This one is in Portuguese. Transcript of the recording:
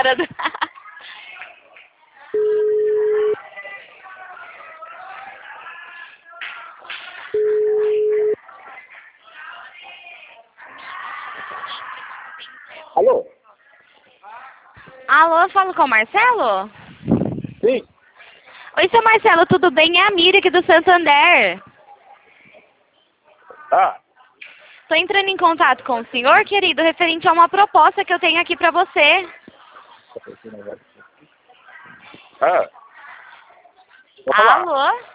cara do... Alô? Alô, falo com o Marcelo? Sim. Oi, seu Marcelo, tudo bem? É a Miriam aqui do Santander. Ah, Tô entrando em contato com o senhor, querido, referente a uma proposta que eu tenho aqui pra você. ah. Vou falar. Alô?